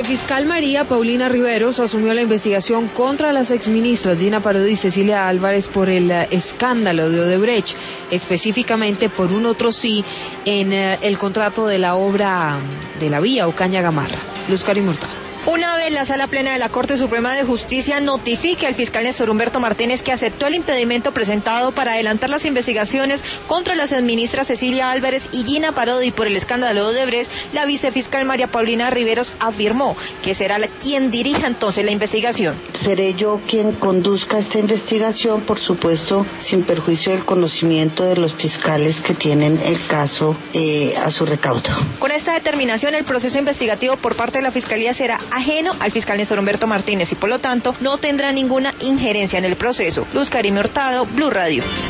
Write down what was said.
Fiscal María Paulina Riveros asumió la investigación contra las exministras Gina Parodi y Cecilia Álvarez por el escándalo de Odebrecht, específicamente por un otro sí en el contrato de la obra de la vía Ocaña-Gamarra. Luz Karim Hurtado. Una vez la Sala Plena de la Corte Suprema de Justicia notifique al fiscal Néstor Humberto Martínez que aceptó el impedimento presentado para adelantar las investigaciones contra las exministras Cecilia Álvarez y Gina Parodi por el escándalo de Odebrecht, la vicefiscal María Paulina Riveros afirmó que será quien dirija entonces la investigación. Seré yo quien conduzca esta investigación, por supuesto, sin perjuicio del conocimiento de los fiscales que tienen el caso a su recaudo. Con esta determinación, el proceso investigativo por parte de la Fiscalía será ajeno al fiscal Néstor Humberto Martínez y por lo tanto no tendrá ninguna injerencia en el proceso. Luz Karim Hurtado, Blue Radio.